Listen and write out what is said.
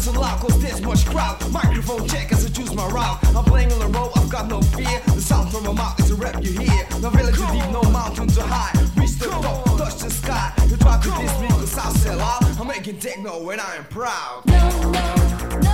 listen loud cause there's much crowd. Microphone check as I choose my route. I'm playing on the road, I've got no fear. The sound from my mouth is a rap you hear. No village too deep, no mountain too high. Reach the top, touch the sky. You try to diss me cause I'll sell out. I'm making techno when I am proud. No, no, no.